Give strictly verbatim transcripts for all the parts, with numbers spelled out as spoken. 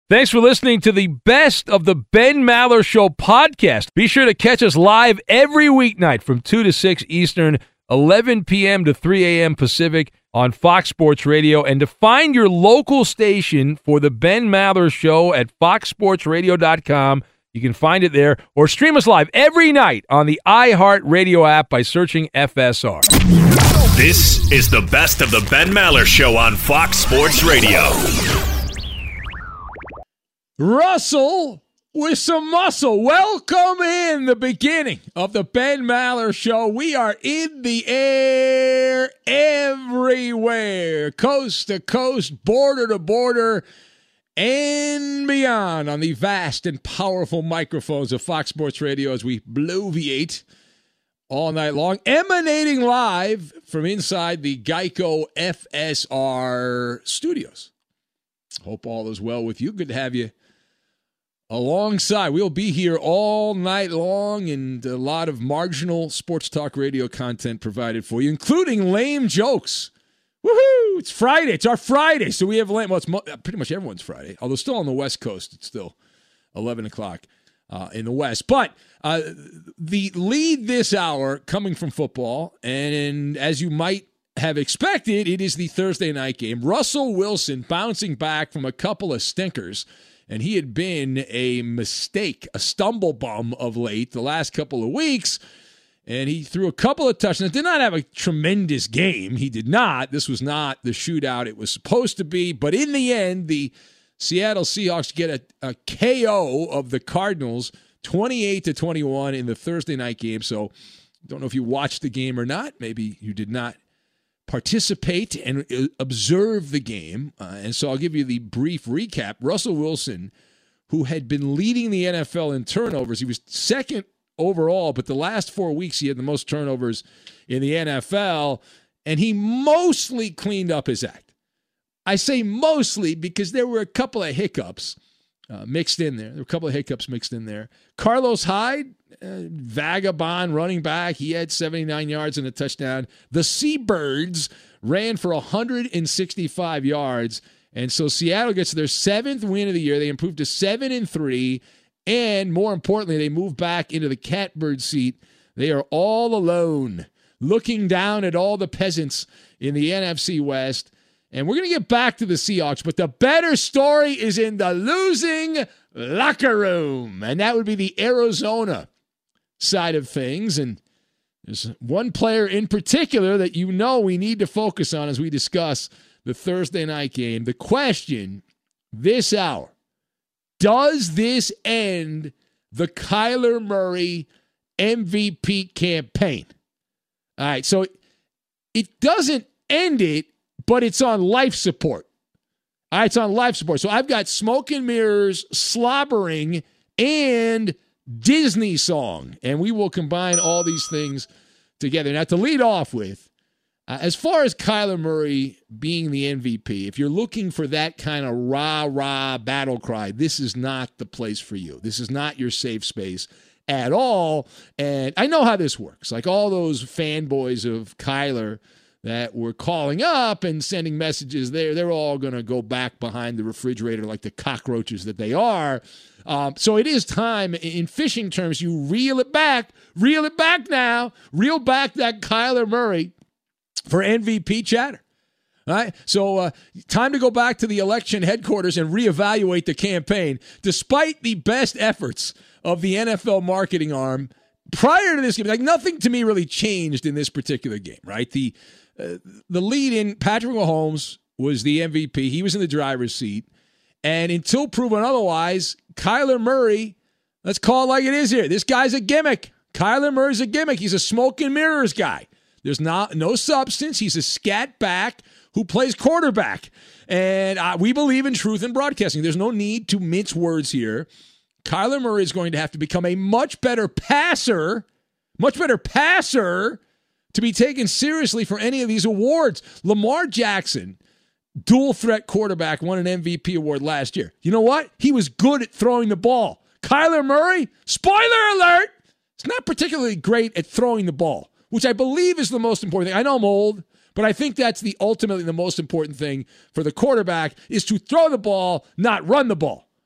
Thanks for listening to the Best of the Ben Maller Show podcast. Be sure to catch us live every weeknight from two to six Eastern, eleven p.m. to three a.m. Pacific on Fox Sports Radio. And to find your local station for the Ben Maller Show at fox sports radio dot com, you can find it there, or stream us live every night on the iHeartRadio app by searching F S R. This is the Best of the Ben Maller Show on Fox Sports Radio. Russell with some muscle. Welcome in the beginning of the Ben Maller Show. We are in the air everywhere, coast to coast, border to border, and beyond on the vast and powerful microphones of Fox Sports Radio as we bloviate all night long, emanating live from inside the Geico F S R studios. Hope all is well with you. Good to have you alongside. We'll be here all night long, and a lot of marginal sports talk radio content provided for you, including lame jokes. Woohoo! It's Friday. It's our Friday, so we have lame. Well, it's mo- pretty much everyone's Friday, although still on the West Coast. It's still eleven o'clock uh, in the West. But uh, the lead this hour coming from football, and as you might have expected, it is the Thursday night game. Russell Wilson bouncing back from a couple of stinkers. And he had been a mistake, a stumble bum of late the last couple of weeks. And he threw a couple of touchdowns. Did not have a tremendous game. He did not. This was not the shootout it was supposed to be. But in the end, the Seattle Seahawks get a, a K O of the Cardinals, twenty-eight to twenty-one in the Thursday night game. So don't know if you watched the game or not. Maybe you did not participate and observe the game. Uh, and so I'll give you the brief recap. Russell Wilson, who had been leading the N F L in turnovers, he was second overall, but the last four weeks he had the most turnovers in the N F L, and he mostly cleaned up his act. I say mostly because there were a couple of hiccups uh, mixed in there. There were a couple of hiccups mixed in there. Carlos Hyde, Uh, vagabond running back. He had seventy-nine yards and a touchdown. The Seabirds ran for one hundred sixty-five yards. And so Seattle gets their seventh win of the year. They improved to seven and three. And more importantly, they move back into the catbird seat. They are all alone, looking down at all the peasants in the N F C West. And we're going to get back to the Seahawks, but the better story is in the losing locker room. And that would be the Arizona side of things. And there's one player in particular that you know we need to focus on as we discuss the Thursday night game. The question this hour, does this end the Kyler Murray M V P campaign? All right, so it doesn't end it, but it's on life support. All right, it's on life support. So I've got smoke and mirrors, slobbering, and Disney song, and we will combine all these things together. Now, to lead off with, uh, as far as Kyler Murray being the M V P, if you're looking for that kind of rah-rah battle cry, this is not the place for you. This is not your safe space at all, and I know how this works. Like all those fanboys of Kyler that were calling up and sending messages there, they're all going to go back behind the refrigerator like the cockroaches that they are. Um, so it is time, in fishing terms, you reel it back, reel it back now, reel back that Kyler Murray for M V P chatter. All right, so uh, time to go back to the election headquarters and reevaluate the campaign. Despite the best efforts of the N F L marketing arm prior to this game, like nothing to me really changed in this particular game, right? The uh, the lead in Patrick Mahomes was the M V P. He was in the driver's seat. And until proven otherwise, Kyler Murray, let's call it like it is here. This guy's a gimmick. Kyler Murray's a gimmick. He's a smoke and mirrors guy. There's not no substance. He's a scat back who plays quarterback. And uh, we believe in truth in broadcasting. There's no need to mince words here. Kyler Murray is going to have to become a much better passer, much better passer to be taken seriously for any of these awards. Lamar Jackson, dual threat quarterback, won an M V P award last year. You know what? He was good at throwing the ball. Kyler Murray, spoiler alert, is not particularly great at throwing the ball, which I believe is the most important thing. I know I'm old, but I think that's the ultimately the most important thing for the quarterback is to throw the ball, not run the ball.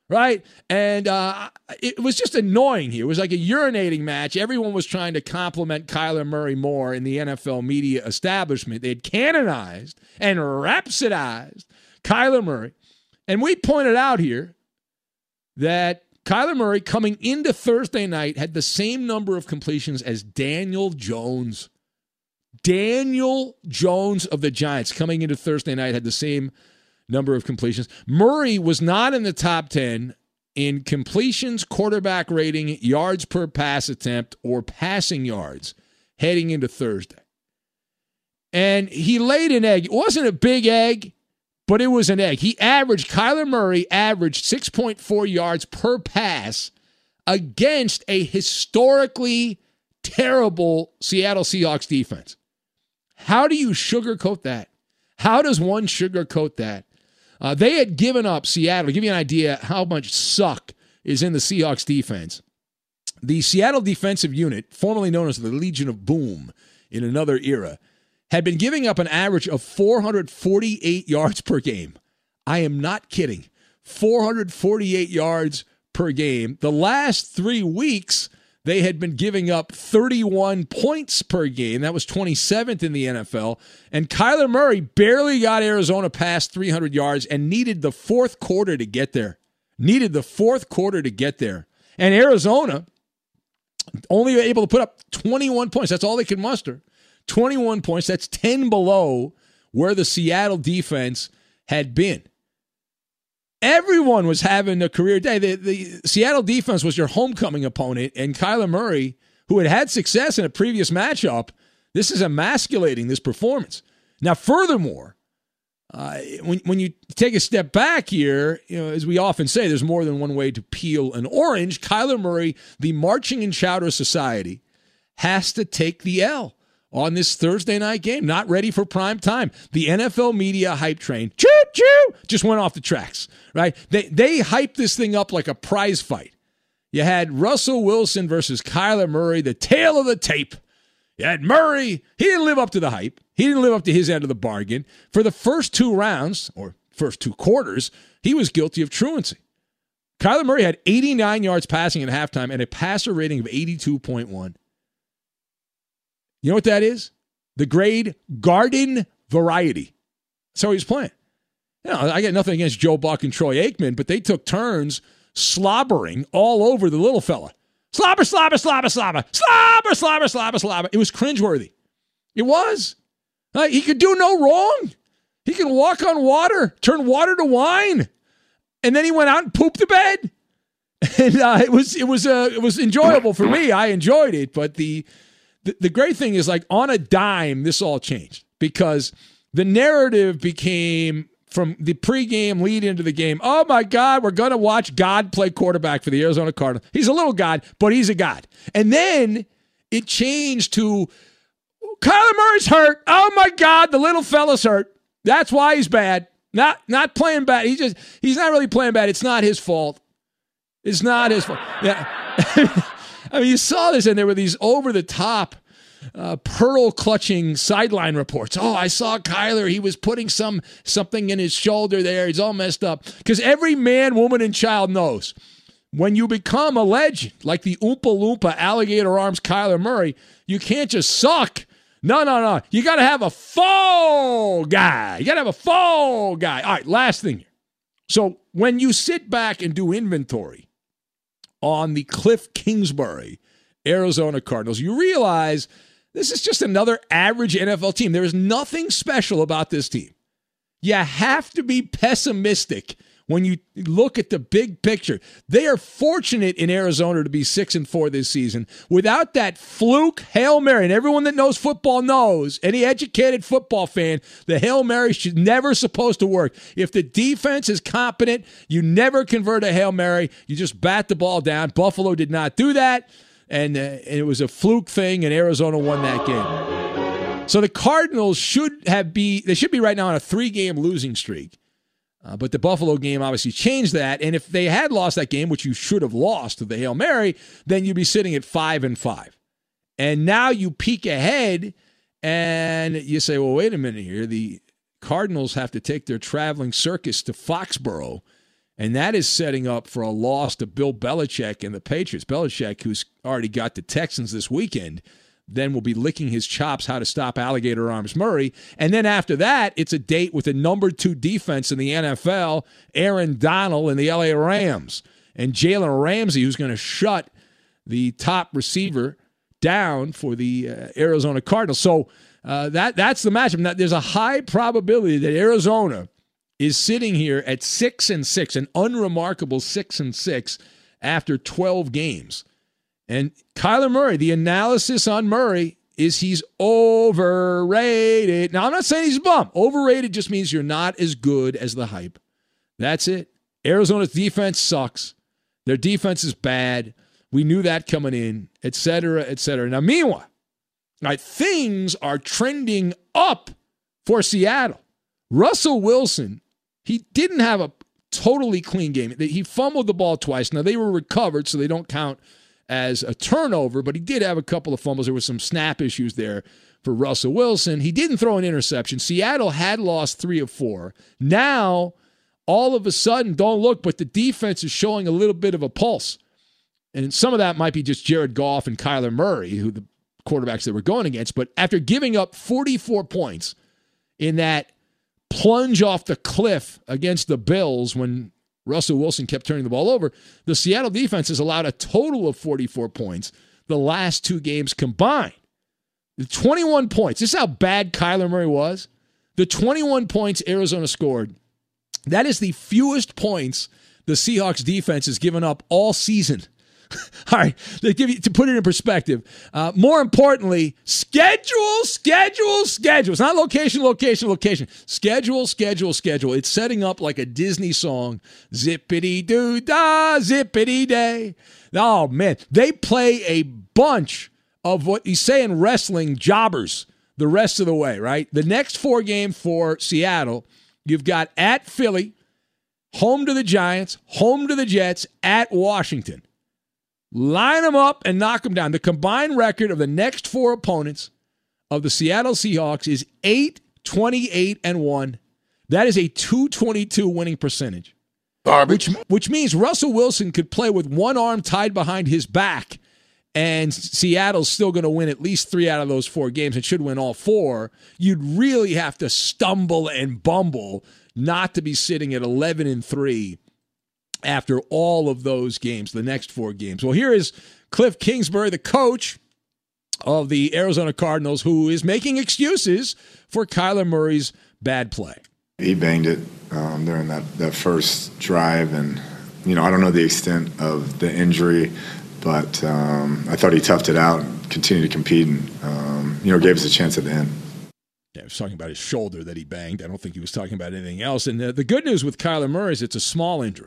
right? And uh, it was just annoying here. It was like a urinating match. Everyone was trying to compliment Kyler Murray more in the N F L media establishment. They had canonized and rhapsodized Kyler Murray. And we pointed out here that Kyler Murray, coming into Thursday night, had the same number of completions as Daniel Jones. Daniel Jones of the Giants, coming into Thursday night, had the same number of completions. Murray was not in the top ten in completions, quarterback rating, yards per pass attempt, or passing yards heading into Thursday. And he laid an egg. It wasn't a big egg, but it was an egg. He averaged, Kyler Murray averaged six point four yards per pass against a historically terrible Seattle Seahawks defense. How do you sugarcoat that? How does one sugarcoat that? Uh, they had given up Seattle. To give you an idea how much suck is in the Seahawks defense, the Seattle defensive unit, formerly known as the Legion of Boom in another era, had been giving up an average of four hundred forty-eight yards per game. I am not kidding. four hundred forty-eight yards per game. The last three weeks, they had been giving up thirty-one points per game. That was twenty-seventh in the N F L. And Kyler Murray barely got Arizona past three hundred yards and needed the fourth quarter to get there. Needed the fourth quarter to get there. And Arizona only able to put up twenty-one points. That's all they could muster. twenty-one points. That's ten below where the Seattle defense had been. Everyone was having a career day. The, the Seattle defense was your homecoming opponent, and Kyler Murray, who had had success in a previous matchup, this is emasculating this performance. Now, furthermore, uh, when when you take a step back here, you know, as we often say, there's more than one way to peel an orange. Kyler Murray, the Marching and Chowder Society, has to take the L on this Thursday night game. Not ready for prime time. The N F L media hype train, choo choo, just went off the tracks, right? They they hyped this thing up like a prize fight. You had Russell Wilson versus Kyler Murray, the tail of the tape. You had Murray. He didn't live up to the hype. He didn't live up to his end of the bargain. For the first two rounds, or first two quarters, he was guilty of truancy. Kyler Murray had eighty-nine yards passing at halftime and a passer rating of eighty-two point one. You know what that is? The grade garden variety. That's how he was playing. You know, I got nothing against Joe Buck and Troy Aikman, but they took turns slobbering all over the little fella. Slobber, slobber, slobber, slobber, slobber, slobber, slobber, slobber. It was cringeworthy. It was. Uh, he could do no wrong. He could walk on water, turn water to wine, and then he went out and pooped the bed. And uh, it was it was uh, it was enjoyable for me. I enjoyed it, but the. The, the great thing is, like, on a dime, this all changed because the narrative became from the pregame lead into the game. Oh, my God, we're going to watch God play quarterback for the Arizona Cardinals. He's a little God, but he's a God. And then it changed to Kyler Murray's hurt. Oh, my God, the little fella's hurt. That's why he's bad. Not not playing bad. He just he's not really playing bad. It's not his fault. It's not his fault. Yeah. I mean, you saw this, and there were these over-the-top, uh, pearl-clutching sideline reports. Oh, I saw Kyler. He was putting some something in his shoulder there. He's all messed up. Because every man, woman, and child knows when you become a legend, like the Oompa Loompa Alligator Arms Kyler Murray, you can't just suck. No, no, no. You got to have a fall guy. You got to have a fall guy. All right, last thing here. So when you sit back and do inventory on the Cliff Kingsbury Arizona Cardinals, you realize this is just another average N F L team. There is nothing special about this team. You have to be pessimistic when you look at the big picture. They are fortunate in Arizona to be six and four this season. Without that fluke Hail Mary, and everyone that knows football knows, any educated football fan, the Hail Mary should never supposed to work. If the defense is competent, you never convert a Hail Mary. You just bat the ball down. Buffalo did not do that, and, uh, and it was a fluke thing, and Arizona won that game. So the Cardinals should have be they should be right now on a three-game losing streak. Uh, but the Buffalo game obviously changed that. And if they had lost that game, which you should have lost to the Hail Mary, then you'd be sitting at five and five. And now you peek ahead and you say, well, wait a minute here. The Cardinals have to take their traveling circus to Foxborough And that is setting up for a loss to Bill Belichick and the Patriots. Belichick, who's already got the Texans this weekend, then will be licking his chops how to stop Alligator Arms Murray. And then after that, it's a date with the number two defense in the N F L, Aaron Donald and the L A Rams. And Jalen Ramsey, who's going to shut the top receiver down for the uh, Arizona Cardinals. So uh, that that's the matchup. Now, there's a high probability that Arizona is sitting here at six and six, an unremarkable six and six after twelve games. And Kyler Murray, the analysis on Murray is he's overrated. Now, I'm not saying he's a bum. Overrated just means you're not as good as the hype. That's it. Arizona's defense sucks. Their defense is bad. We knew that coming in, et cetera, et cetera. Now, meanwhile, right, things are trending up for Seattle. Russell Wilson, he didn't have a totally clean game. He fumbled the ball twice. Now, they were recovered, so they don't count as a turnover, but he did have a couple of fumbles. There was some snap issues there for Russell Wilson. He didn't throw an interception. Seattle had lost three of four. Now, all of a sudden, don't look, but the defense is showing a little bit of a pulse. And some of that might be just Jared Goff and Kyler Murray, who the quarterbacks they were going against. But after giving up forty-four points in that plunge off the cliff against the Bills when Russell Wilson kept turning the ball over, the Seattle defense has allowed a total of forty-four points the last two games combined. The twenty-one points. This is how bad Kyler Murray was. The twenty-one points Arizona scored, that is the fewest points the Seahawks defense has given up all season. All right, to, give you, to put it in perspective, uh, more importantly, schedule, schedule, schedule. It's not location, location, location. Schedule, schedule, schedule. It's setting up like a Disney song. Zippity-doo-dah, zippity-day. Oh, man. They play a bunch of what you say in wrestling, jobbers, the rest of the way, right? The next four games for Seattle, you've got at Philly, home to the Giants, home to the Jets, at Washington. Line them up and knock them down. The combined record of the next four opponents of the Seattle Seahawks is eight twenty-eight and one. That is a two twenty-two winning percentage. Garbage. Which, which means Russell Wilson could play with one arm tied behind his back, and Seattle's still going to win at least three out of those four games and should win all four. You'd really have to stumble and bumble not to be sitting at eleven and three after all of those games, the next four games. Well, here is Cliff Kingsbury, the coach of the Arizona Cardinals, who is making excuses for Kyler Murray's bad play. He banged it um, during that, that first drive, and, you know, I don't know the extent of the injury, but um, I thought he toughed it out and continued to compete and, um, you know, gave us a chance at the end. Yeah, he was talking about his shoulder that he banged. I don't think he was talking about anything else. And the, the good news with Kyler Murray is it's a small injury.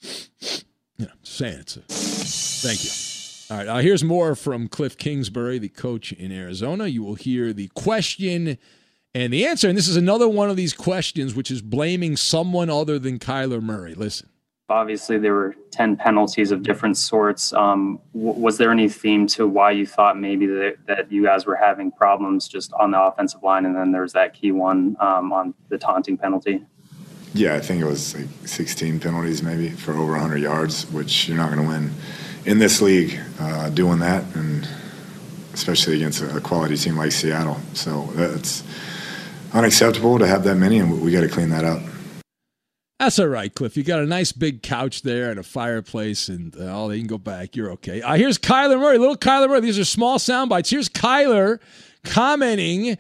You know, saying it's a thank you. All right, uh, here's more from Cliff Kingsbury, the coach in Arizona. You will hear the question and the answer. And this is another one of these questions which is blaming someone other than Kyler Murray. Listen. Obviously, there were ten penalties of different sorts. Um, w- was there any theme to why you thought maybe that, that you guys were having problems just on the offensive line, and then there's that key one um, on the taunting penalty? Yeah, I think it was like sixteen penalties maybe for over one hundred yards, which you're not going to win in this league uh, doing that, and especially against a quality team like Seattle. So it's unacceptable to have that many, and we got to clean that up. That's all right, Cliff. You got a nice big couch there and a fireplace, and uh, oh, you can go back. You're okay. Uh, here's Kyler Murray, little Kyler Murray. These are small sound bites. Here's Kyler commenting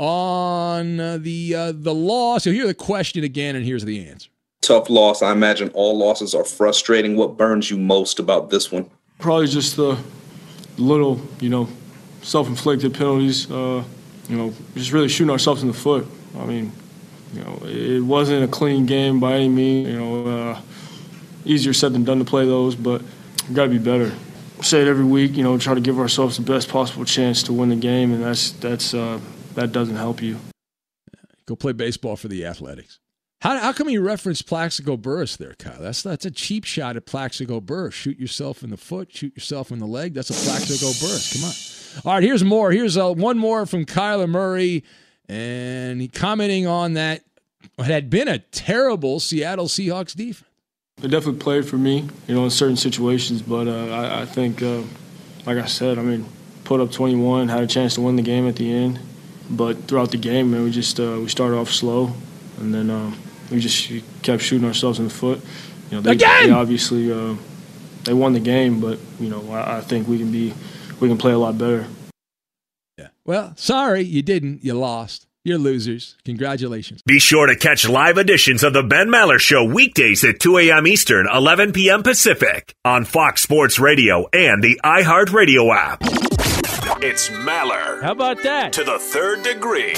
on uh, the uh, the loss. You'll hear the question again, and here's the answer. Tough loss. I imagine all losses are frustrating. What burns you most about this one? Probably just the little, you know, self-inflicted penalties. Uh, you know, just really shooting ourselves in the foot. I mean, you know, it wasn't a clean game by any means. You know, uh, easier said than done to play those, but we got to be better. Say it every week. You know, try to give ourselves the best possible chance to win the game, and that's that's. Uh, That doesn't help you. Go play baseball for the Athletics. How how come you reference Plaxico Burress there, Kyle? That's that's a cheap shot at Plaxico Burress. Shoot yourself in the foot, shoot yourself in the leg. That's a Plaxico Burress. Come on. All right, here's more. Here's uh, one more from Kyler Murray, and he commenting on that what had been a terrible Seattle Seahawks defense. It definitely played for me, you know, in certain situations. But uh, I, I think, uh, like I said, I mean, put up twenty-one, had a chance to win the game at the end. But throughout the game, man, we just uh, we started off slow, and then uh, we just kept shooting ourselves in the foot. You know, they, Again! they obviously uh, they won the game, but you know, I, I think we can be we can play a lot better. Yeah. Well, sorry, you didn't. You lost. You're losers. Congratulations. Be sure to catch live editions of the Ben Maller Show weekdays at two a.m. Eastern, eleven p.m. Pacific on Fox Sports Radio and the iHeartRadio app. It's Maller. How about that? To the third degree.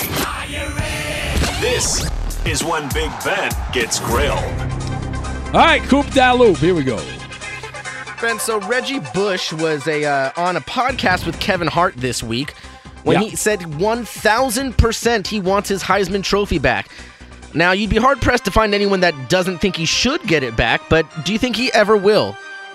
This is when Big Ben gets grilled. All right, Coop Dalloop. Here we go. Ben, so Reggie Bush was a uh, on a podcast with Kevin Hart this week when Yeah. he said one thousand percent he wants his Heisman Trophy back. Now, you'd be hard-pressed to find anyone that doesn't think he should get it back, but do you think he ever will?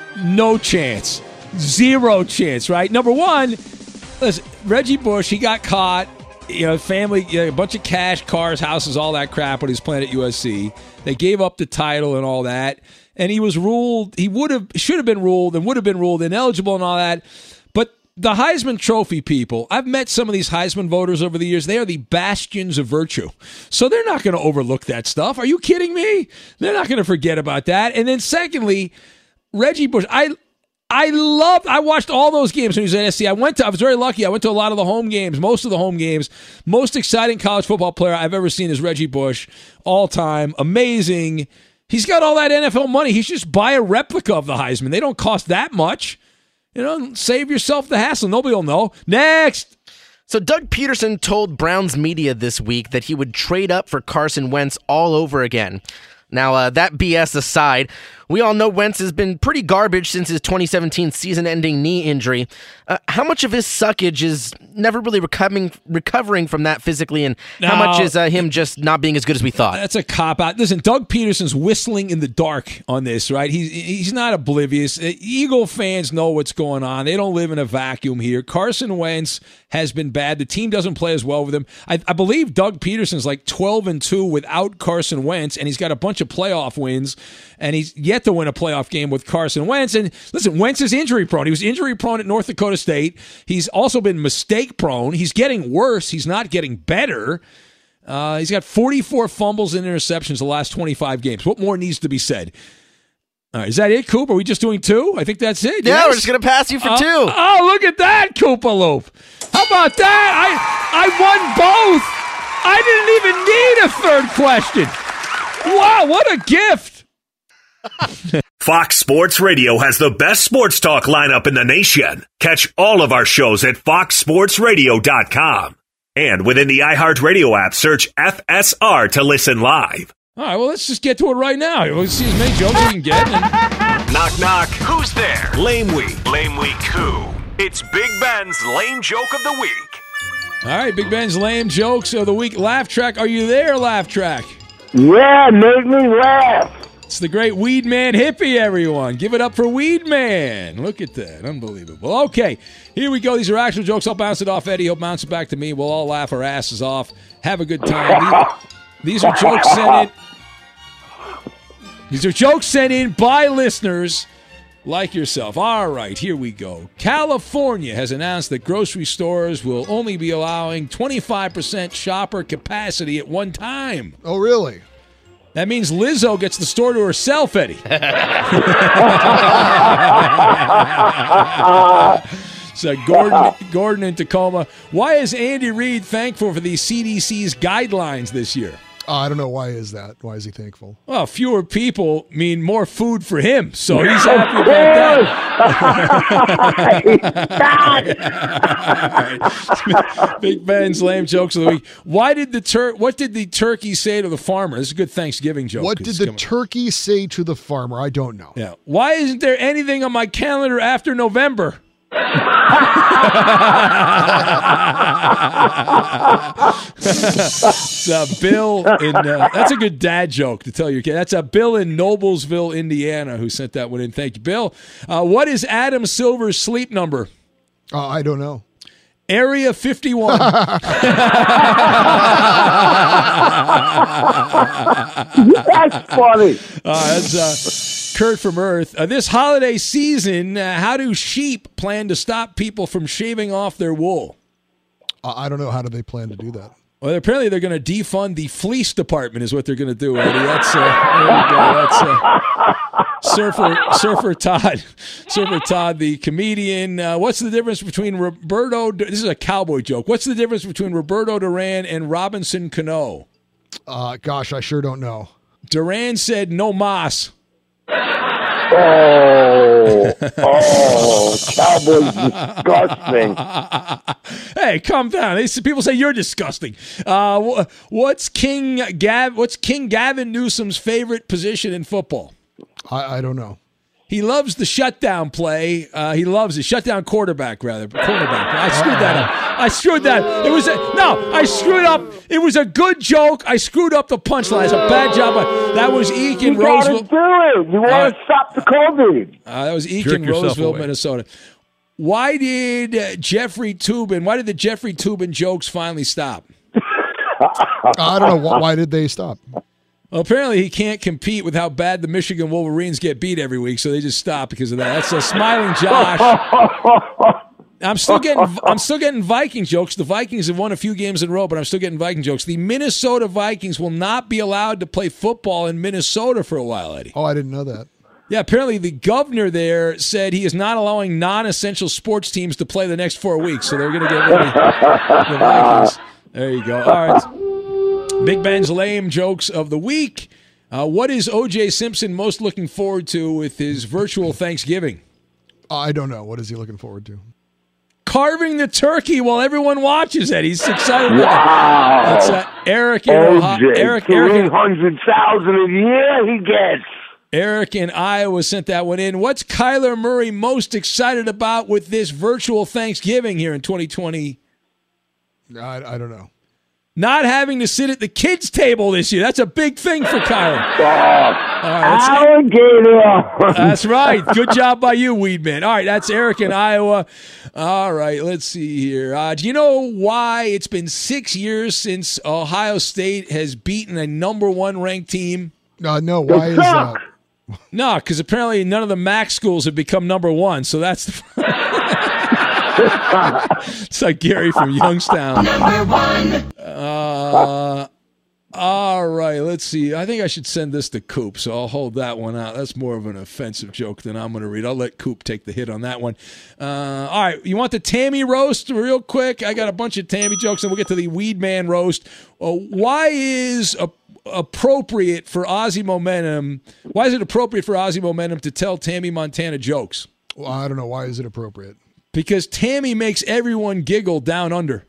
No chance. Zero chance, right? Number one, listen, Reggie Bush, he got caught, you know, family, you know, a bunch of cash, cars, houses, all that crap when he was playing at U S C. They gave up the title and all that, and he was ruled, he would have, should have been ruled and would have been ruled ineligible and all that. But the Heisman Trophy people, I've met some of these Heisman voters over the years. They are the bastions of virtue. So they're not going to overlook that stuff. Are you kidding me? They're not going to forget about that. And then secondly, Reggie Bush, I I loved, I watched all those games when he was at N S C. I went to, I was very lucky. I went to a lot of the home games, most of the home games. Most exciting college football player I've ever seen is Reggie Bush. All time. Amazing. He's got all that N F L money. He should just buy a replica of the Heisman. They don't cost that much. You know, save yourself the hassle. Nobody will know. Next. So Doug Peterson told Browns media this week that he would trade up for Carson Wentz all over again. Now, uh, that B S aside, we all know Wentz has been pretty garbage since his twenty seventeen season-ending knee injury. Uh, how much of his suckage is never really recovering recovering from that physically, and how Now- much is uh, him just not being as good as we thought? That's a cop-out. Listen, Doug Peterson's whistling in the dark on this, right? He's, he's not oblivious. Uh, Eagle fans know what's going on. They don't live in a vacuum here. Carson Wentz has been bad. The team doesn't play as well with him. I, I believe Doug Peterson's like twelve and two without Carson Wentz, and he's got a bunch of playoff wins, and he's yet to win a playoff game with Carson Wentz. And listen, Wentz is injury-prone. He was injury-prone at North Dakota State. He's also been mistake-prone. He's getting worse. He's not getting better. Uh, he's got forty-four fumbles and interceptions the last twenty-five games. What more needs to be said? All right, is that it, Coop? Are we just doing two? I think that's it. Yeah, yes? we're just going to pass you for Uh, two. Oh, look at that, Koopaloop. How about that? I I won both. I didn't even need a third question. Wow, what a gift. Fox Sports Radio has the best sports talk lineup in the nation. Catch all of our shows at fox sports radio dot com. And within the iHeartRadio app, search F S R to listen live. All right, well, let's just get to it right now. Let's see as many jokes as we can get. And Knock, knock. Who's there? Lame Week. Lame Week who? It's Big Ben's Lame Joke of the Week. all right, Big Ben's lame jokes of the week. Laugh Track, are you there, Laugh Track? Yeah, make me laugh. It's the great Weed Man Hippie, everyone. Give it up for Weed Man. Look at that. Unbelievable. Okay, here we go. These are actual jokes. I'll bounce it off Eddie. He'll bounce it back to me. We'll all laugh our asses off. Have a good time. These, these are jokes sent in. These are jokes sent in by listeners like yourself. All right, here we go. California has announced that grocery stores will only be allowing twenty-five percent shopper capacity at one time. Oh, really? That means Lizzo gets the store to herself, Eddie. So Gordon, Gordon in Tacoma. Why is Andy Reid thankful for the C D C's guidelines this year? Uh, I don't know. Why is that? Why is he thankful? Well, fewer people mean more food for him, so he's happy about that. Big Ben's lame jokes of the week. Why did the tur- What did the turkey say to the farmer? This is a good Thanksgiving joke. What did the turkey say to the farmer? I don't know. Yeah. Why isn't there anything on my calendar after November? It's uh, Bill in. Uh, that's a good dad joke to tell your kid. That's a Bill in Noblesville, Indiana, who sent that one in. Thank you, Bill. Uh, what is Adam Silver's sleep number? Uh, I don't know. Area fifty-one. That's funny. Uh, that's, uh, Kurt from Earth. Uh, this holiday season, uh, how do sheep plan to stop people from shaving off their wool? Uh, I don't know. How do they plan to do that? Well, apparently they're going to defund the fleece department is what they're going to do, Eddie. That's, uh, there you go. That's uh, Surfer, Surfer Todd. Surfer Todd, the comedian. Uh, what's the difference between Roberto? This is a cowboy joke. What's the difference between Roberto Duran and Robinson Cano? Uh, gosh, I sure don't know. Duran said no mas. Oh, oh, Cowboys disgusting. Hey, calm down. They, people say you're disgusting. Uh, what's King Gav? What's King Gavin Newsom's favorite position in football? I, I don't know. He loves the shutdown play. Uh, he loves it. Shutdown quarterback, rather. Quarterback. I screwed that up. I screwed that. It was a, no. I screwed up. It was a good joke. I screwed up the punchline. It's a bad job. That was Eakin, you Roseville. You gotta do it. You want to uh, stop the COVID. Uh, that was Eakin, Roseville, away. Minnesota. Why did uh, Jeffrey Toobin? Why did the Jeffrey Toobin jokes finally stop? I don't know. Why did they stop? Well, apparently he can't compete with how bad the Michigan Wolverines get beat every week, so they just stop because of that. That's a smiling Josh. I'm still getting I'm still getting Viking jokes. The Vikings have won a few games in a row, but I'm still getting Viking jokes. The Minnesota Vikings will not be allowed to play football in Minnesota for a while, Eddie. Oh, I didn't know that. Yeah, apparently the governor there said he is not allowing non-essential sports teams to play the next four weeks, so they're going to get rid of the Vikings. There you go. All right. Big Ben's lame jokes of the week. Uh, what is O J Simpson most looking forward to with his virtual Thanksgiving? I don't know. What is he looking forward to? Carving the turkey while everyone watches it. He's excited wow. about it. That's uh, Eric in Ohio. Eric, three hundred thousand a year he gets. Eric in Iowa sent that one in. What's Kyler Murray most excited about with this virtual Thanksgiving here in twenty twenty? I, I don't know. Not having to sit at the kids' table this year. That's a big thing for Kyler. Oh, right, alligator. That's right. Good job by you, Weedman. All right, that's Eric in Iowa. All right, let's see here. Uh, do you know why it's been six years since Ohio State has beaten a number one ranked team? Uh, no, why is that? No, because apparently none of the MAC schools have become number one, so that's the it's like Gary from Youngstown. Number one. Uh, all right, let's see. I think I should send this to Coop, so I'll hold that one out. That's more of an offensive joke than I'm going to read. I'll let Coop take the hit on that one. Uh, all right, you want the Tammy roast real quick? I got a bunch of Tammy jokes, and we'll get to the Weed Man roast. Uh, why is a appropriate for Ozzy Momentum? Why is it appropriate for Ozzy Momentum to tell Tammy Montana jokes? Well, I don't know. Why is it appropriate? Because Tammy makes everyone giggle down under.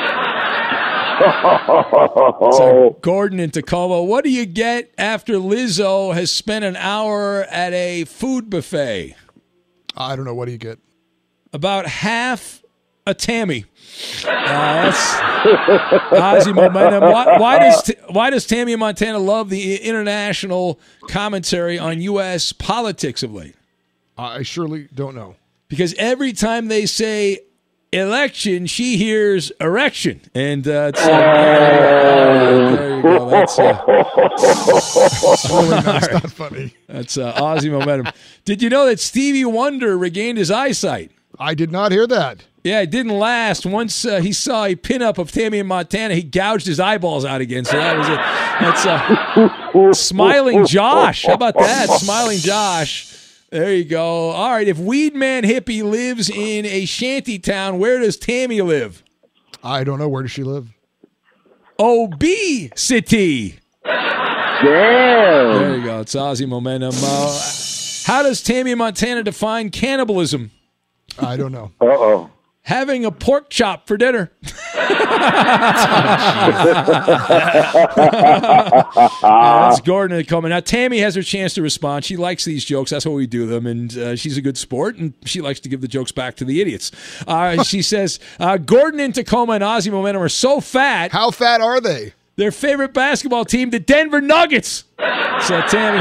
So Gordon in Tacoma, what do you get after Lizzo has spent an hour at a food buffet? I don't know. What do you get? About half a Tammy. Uh, that's Ozzy Momentum. Why, why does why does Tammy Montana love the international commentary on U S politics of late? I surely don't know. Because every time they say election, she hears erection. And uh, it's, uh, uh, there you go. That's, uh, that's really not, right. not funny. That's uh, Ozzy Momentum. Did you know that Stevie Wonder regained his eyesight? I did not hear that. Yeah, it didn't last. Once uh, he saw a pinup of Tammy and Montana, he gouged his eyeballs out again. So that was it. That's uh, Smiling Josh. How about that? Smiling Josh. There you go. All right, if Weedman Hippie lives in a shanty town, where does Tammy live? I don't know. Where does she live? Obesity. Damn. There you go. It's Ozzy Momentum. Uh, how does Tammy Montana define cannibalism? I don't know. Uh-oh. Having a pork chop for dinner. That's Gordon coming. Now, Tammy has her chance to respond. She likes these jokes. That's why we do them. And uh, she's a good sport, and she likes to give the jokes back to the idiots. Uh, she says, uh, Gordon in Tacoma and Ozzy Momentum are so fat. How fat are they? Their favorite basketball team, the Denver Nuggets. So, Tammy,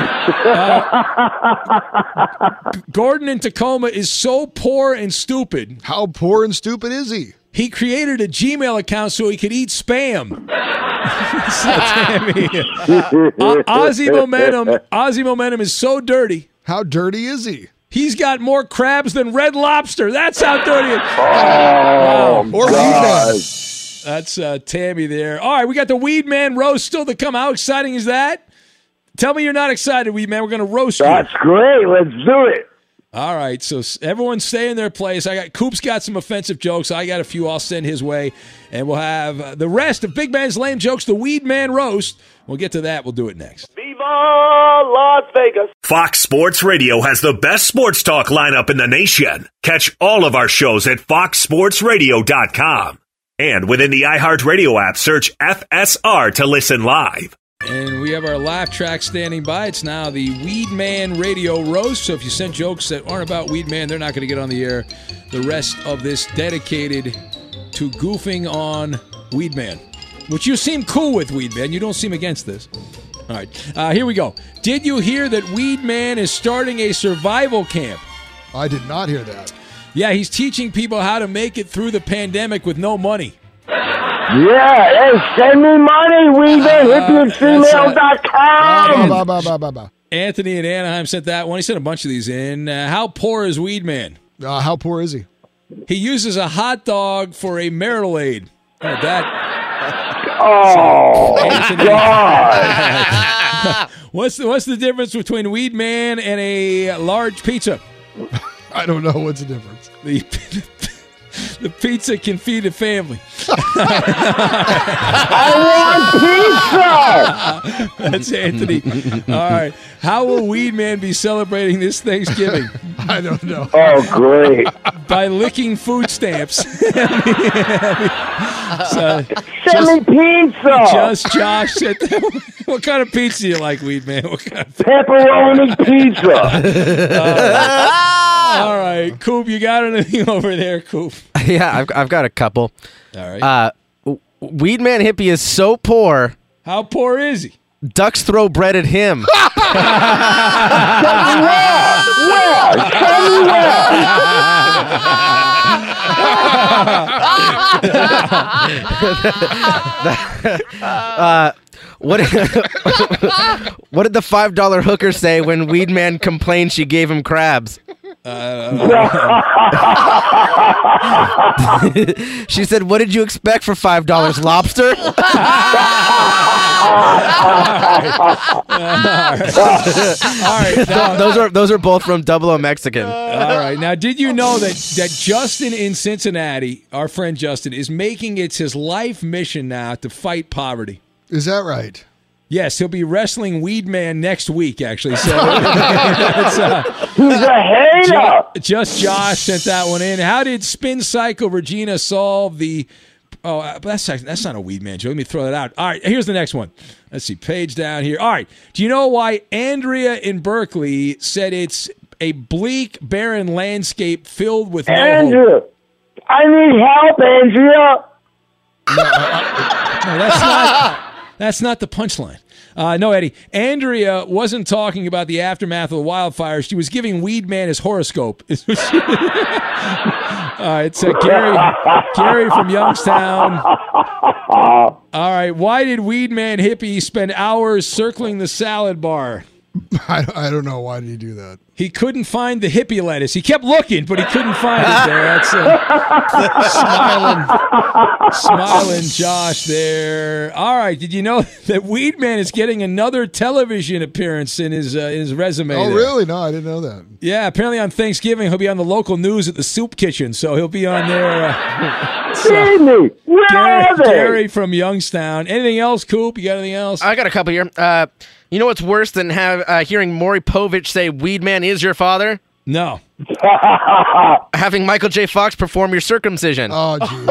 uh, Gordon in Tacoma is so poor and stupid. How poor and stupid is he? He created a Gmail account so he could eat spam. So, Tammy, uh, Ozzy Momentum, Ozzy Momentum is so dirty. How dirty is he? He's got more crabs than Red Lobster. That's how dirty it is. Oh, Or God. That's uh, Tammy there. All right, we got the Weed Man roast still to come. How exciting is that? Tell me you're not excited, Weed Man. We're going to roast you. That's great. Let's do it. All right, so s- everyone stay in their place. I got Coop's got some offensive jokes. I got a few I'll send his way. And we'll have uh, the rest of Big Man's lame jokes, the Weed Man roast. We'll get to that. We'll do it next. Viva Las Vegas. Fox Sports Radio has the best sports talk lineup in the nation. Catch all of our shows at fox sports radio dot com. And within the iHeartRadio app, search F S R to listen live. And we have our laugh track standing by. It's now the Weed Man Radio Roast. So if you send jokes that aren't about Weed Man, they're not going to get on the air. The rest of this dedicated to goofing on Weed Man, which you seem cool with, Weed Man. You don't seem against this. All right, uh, here we go. Did you hear that Weed Man is starting a survival camp? I did not hear that. Yeah, he's teaching people how to make it through the pandemic with no money. Yeah, hey, send me money, Weaver, hippie at gmail dot com. Ba, ba, ba, ba, ba. Anthony in Anaheim sent that one. He sent a bunch of these in. Uh, how poor is Weed Man? Uh, how poor is he? He uses a hot dog for a marital aid. Oh, that. Oh, Anthony. God. what's the What's the difference between Weed Man and a large pizza? I don't know what's the difference. The the pizza can feed a family. I want pizza. That's Anthony. All right. How will Weed Man be celebrating this Thanksgiving? I don't know. Oh, great. By licking food stamps. So, Send me pizza. just Josh said that. What kind of pizza do you like, Weed Man? What kind of Pepperoni pizza. All right. Coop, you got anything over there, Coop? Yeah, I've, I've got a couple. All right. Uh, w- Weed Man Hippie is so poor, How poor is he? ducks throw bread at him. uh, what, what did the five dollar hooker say when Weed Man complained she gave him crabs? She said, "What did you expect for five dollars, lobster?" All right. Now, those are those are both from Double O Mexican. all right. Now, did you know that, that Justin in Cincinnati, our friend Justin, is making it his life mission now to fight poverty? Is that right? Yes, he'll be wrestling Weed Man next week, actually. So it's, uh, He's a hater. Ju- just Josh sent that one in. How did Spin Psycho Regina solve the? Oh, uh, that's that's not a Weed Man joke. Let me throw that out. All right, here's the next one. Let's see, page down here. All right, do you know why Andrea in Berkeley said it's a bleak, barren landscape filled with no hope? Andrew, I need help, Andrea. No, that's not. That's not the punchline. Uh, no, Eddie. Andrea wasn't talking about the aftermath of the wildfire. She was giving Weed Man his horoscope. All right, it's uh, Gary, Gary from Youngstown. All right, why did Weed Man Hippie spend hours circling the salad bar? I, I don't know. Why did he do that? He couldn't find the hippie lettuce. He kept looking, but he couldn't find it there. That's uh, smiling, smiling Josh there. All right, did you know that Weed Man is getting another television appearance in his uh, in his resume? Oh, there? really? No, I didn't know that. Yeah, apparently on Thanksgiving he'll be on the local news at the Soup Kitchen, so he'll be on there. Uh, so, Jamie, where Gary, are they? Gary from Youngstown. Anything else, Coop? You got anything else? I got a couple here. Uh, you know what's worse than have uh, hearing Maury Povich say Weed Man is your father? No. Having Michael J. Fox perform your circumcision. Oh, geez.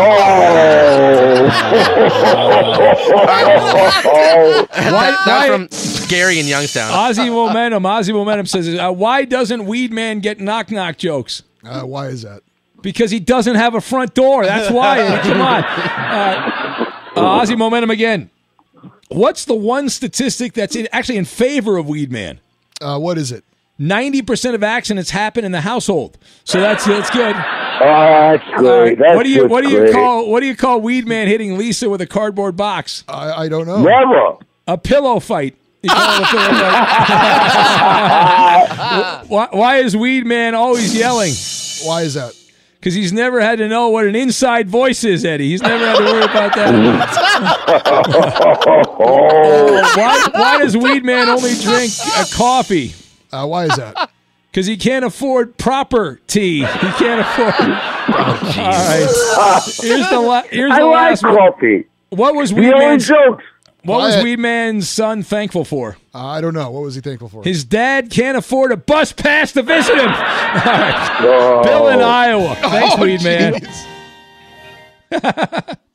Oh. That- why- That's from Gary in Youngstown. Ozzy Momentum. Ozzy Momentum says, uh, why doesn't Weed Man get knock knock jokes? Uh, why is that? Because he doesn't have a front door. That's why. Come on. Uh, uh, Ozzy Momentum again. What's the one statistic that's in, actually in favor of Weed Man? Uh, what is it? ninety percent of accidents happen in the household. So that's that's good. Oh, that's All great. right. That's What do you just what do you great. call what do you call Weed Man hitting Lisa with a cardboard box? I, I don't know. Never. A pillow fight. You call it a Philadelphia. why, why is Weed Man always yelling? Why is that? Because he's never had to know what an inside voice is, Eddie. He's never had to worry about that. why, why does Weed Man only drink a coffee? Uh, why is that? Because he can't afford proper tea. He can't afford. Oh, All right. Here's the, la- here's I the like last one. coffee. What was He Weed only Man's, jokes. What was Quiet. Weed Man's son thankful for? Uh, I don't know. What was he thankful for? His dad can't afford a bus pass to visit him. All right. Oh. Bill in Iowa. Thanks, Oh, Weed Man. jeez.